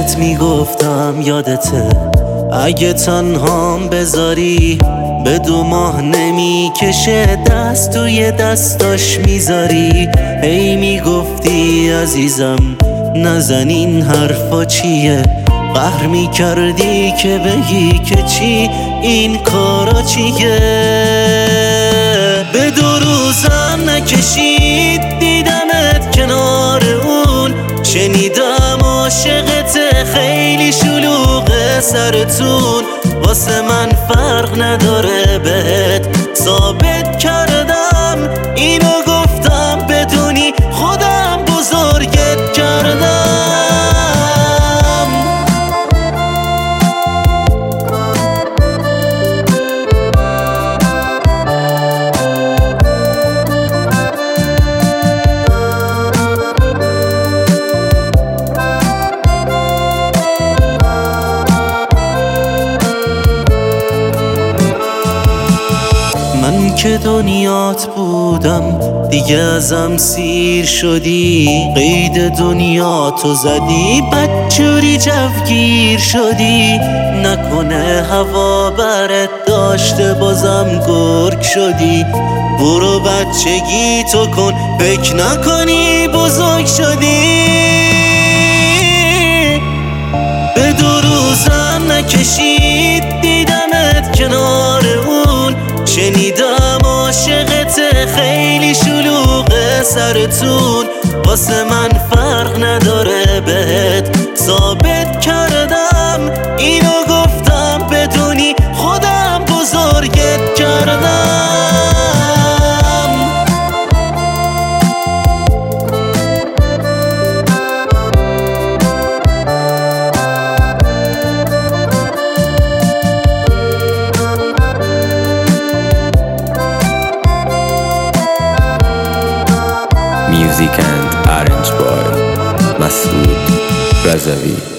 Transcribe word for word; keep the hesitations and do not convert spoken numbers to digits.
بهت میگفتم یادته اگه تنهام بذاری به دو ماه نمیکشه دست توی دستاش میذاری. هی میگفتی عزیزم نزن این حرفا چیه، قهر میکردی که بگی که چی این کارا چیه. به دو روزم نکشید دیدمت کنار اون، شنیدم عاشقت خیلی شلوغه سرتون. واسه من فرق نداره بهت ثابت کردم، اینو گفتم بدونی خودم بزرگت کردم. من که دنیات بودم دیگه ازم سیر شدی، قید دنیاتو زدی بدجوری جوگیر شدی. نکنه هوا برت داشته بازم گرگ شدی، برو بچگی تو کن فکر نکنی بزرگ شدی. به دو روزم نکشید دیدمت کنار اون، شنیدم عاشقت خیلی شلوغه سرتون. واسه من فرق نداره بهت ثابت کردم، اینو گفتم بدونی خودم بزرگت کردم. Music and arranged by Masoud Razavi.